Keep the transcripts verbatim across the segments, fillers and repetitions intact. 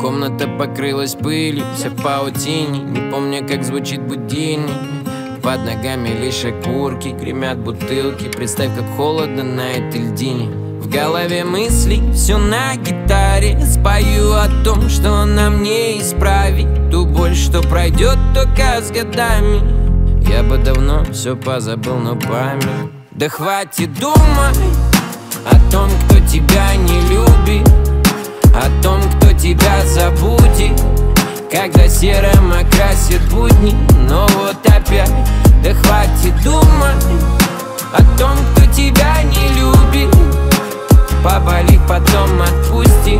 Комната покрылась пылью, вся в паутине. Не помню, как звучит будильник. Под ногами лишь окурки, гремят бутылки. Представь, как холодно на этой льдине. В голове мысли, все на гитаре. Спою о том, что нам не исправить ту боль, что пройдет только с годами. Я бы давно все позабыл, но память. Да хватит думать о том, кто тебя не любит, о том, кто тебя забудет, когда серым окрасит будни. Но вот опять, да хватит думать о том, кто тебя не любит. Поболит, потом отпусти.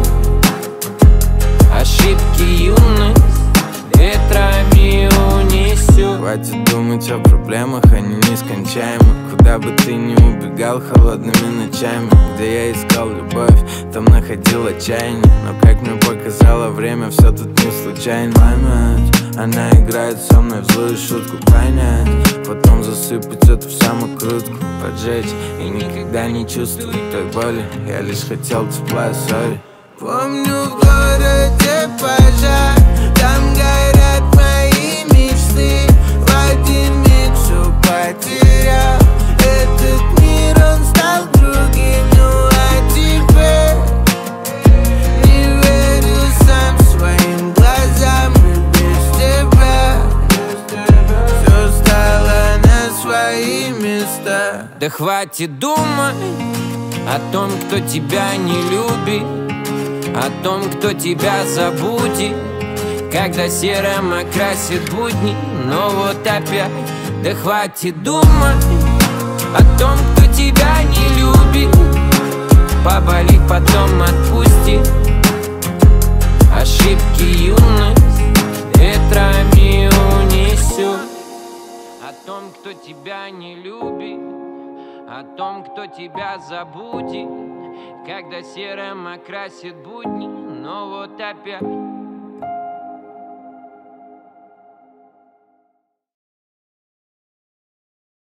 Ошибки юность ветрами унесет. Хватит думать о проблемах, они нескончаемы. Куда бы ты ни убегал холодными ночами. Где я искал любовь, там находил отчаяние. Но как мне показало время, все тут не случайно. Память, она играет со мной в злую шутку. Понять, потом засыпать эту в самокрутку. Поджечь и никогда не чувствовать той боли. Я лишь хотел тепла, сори. Помню, в городе пожар, там горят мои мечты. В один миг все потерял. Этот мир, он стал другим. Ну а теперь не верю сам своим глазам. И без тебя все стало на свои места. Да хватит думать о том, кто тебя не любит, о том, кто тебя забудет, когда серым окрасит будни. Но вот опять, да хватит думать о том, кто тебя не любит. Поболит, потом отпусти. Ошибки юность ветрами унесет. О том, кто тебя не любит, о том, кто тебя забудет, когда серым окрасит будни. Но вот опять,